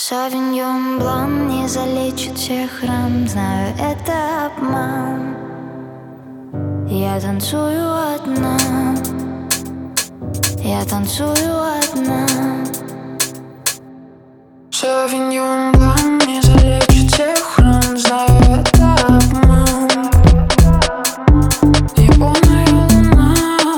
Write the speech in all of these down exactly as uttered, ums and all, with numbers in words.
Савиньон Блан не залечит всех ран. Знаю, это обман. Я танцую одна. Я танцую одна. Савиньон Блан не залечит всех ран. Знаю, это обман. И полная луна.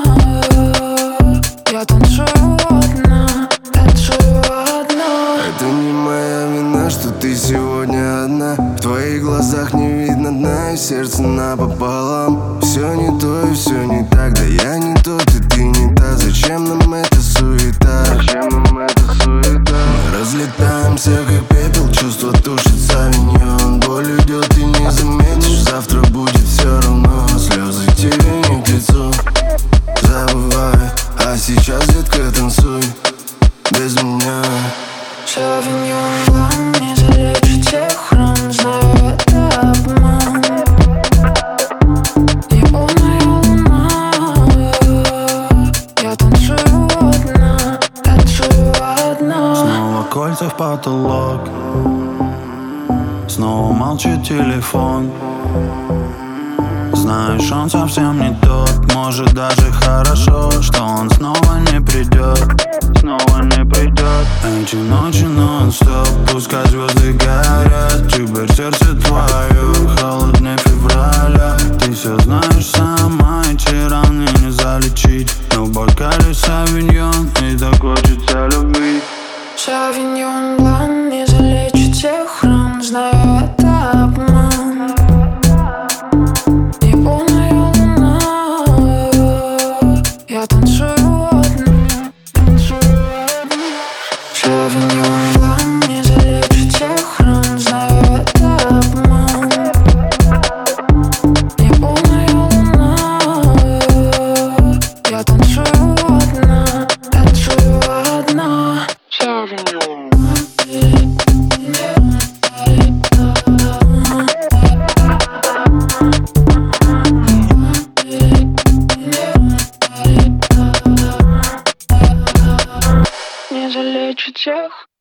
Я танцую одна. Танцую одна. Это не моя вина, что ты сегодня одна. В твоих глазах не видно дна, и сердце напополам. Все не то и все не так, да я не тот и ты не та. Зачем нам эта суета? Зачем нам эта суета? Мы разлетаемся как пепел, чувство тушит савиньон. Боль уйдет и не заметишь, завтра будет все равно. Слезы тебе не к лицу, забывай. А сейчас, детка, танцуй без меня. Савиньон Блан не залечит всех ран. Знаю, это обман. И полная луна. Я танцую одна. Танцую одна. Снова кольца в потолок. Снова молчит телефон. Знаешь, он совсем не тот. Может, даже хорошо, что он снова не придет. Снова не придет. Эти ночи нон-стоп, пускай звезды горят. Теперь сердце твое холоднее февраля. Ты все знаешь сама, эти раны не залечить. Но в бокале савиньон, и так хочется любви. Савиньон Блан не залечит всех ран. Знаю, это обман. И полная луна. Я танцую одна. Танцую одна. Савиньон Блан не залечит всех ран. Знаю, это обман. И полная луна. Я танцую одна. Танцую одна. Савиньон. Не залечит всех.